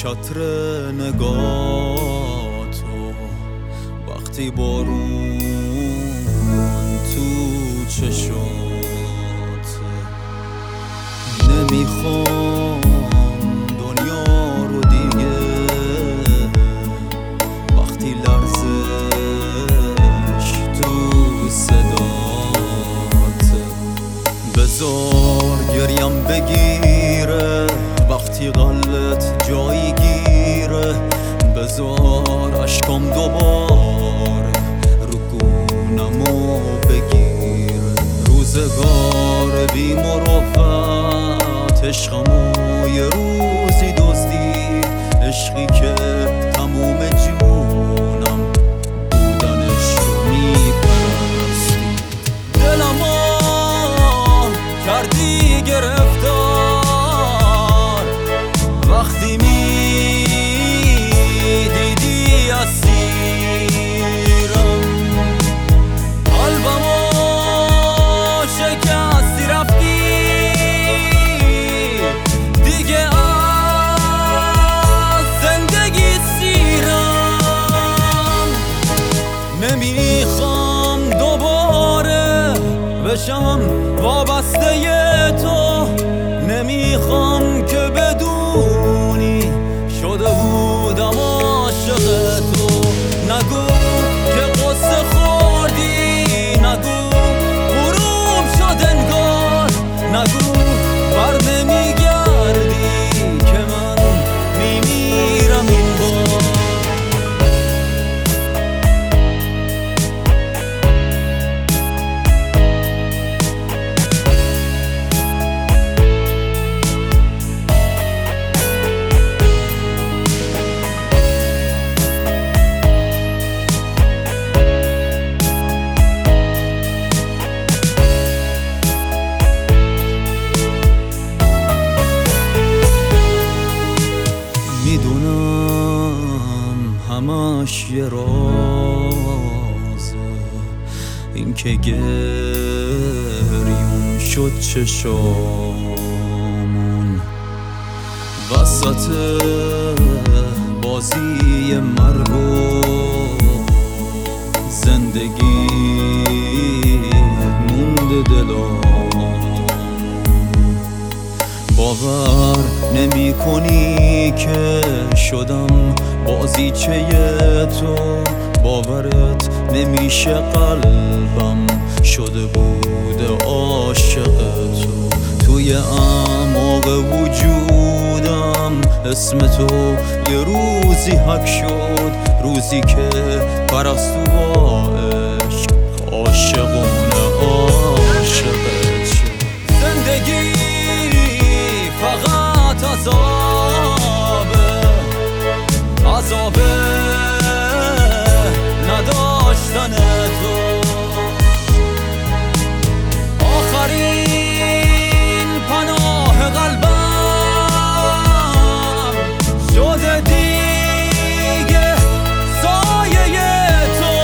چتر نگاه تو وقتی بارون تو چشات نمیخوام دنیا رو دیگه وقتی لرزش تو صدات بذار گریم بگیره وقتی قلبت جایی گیره بذار عشقم دوباره رو گونمو بگیره روزگار بی مروت عشقمو یه روزی دزدید عشقی که تموم جونم بودنش رو میپرستید دلمو کردی گرفتار وقتی میدیدی اسیرم قلبمو شکستی رفتی دیگه از زندگی سیرم نمیخوام دوباره بشم وابسته تو نمیخوام که بدونی شده بودم عاشق تو نگو که قصه خوردی نگو غروب شد انگار نگو بر نمیگردی که من میمیرم این بار میدونم همش یه رازه این که گریون شد چشامون وسط بازی مرگ و زندگی مونده دلام باور نمی کنی که شدم بازیچه تو باورت نمیشه قلبم شده بوده عاشق تو توی اعماق وجودم اسم تو یه روزی حک شد روزی که پرستو با عشق عاشقونه عاشقت شد زندگی فقط عذابه نداشتن تو آخرین پناه قلبم شده دیگه سایه تو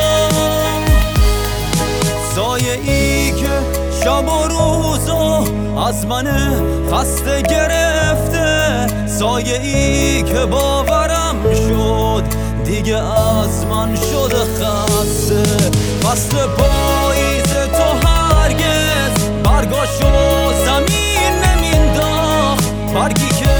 سایه ای که شب و روزو از من خسته گرفته سایه ای که باورم شد دیگه از من شده خسته فصل پاییز تو هرگز برگاشو زمین نمینداخت برگی که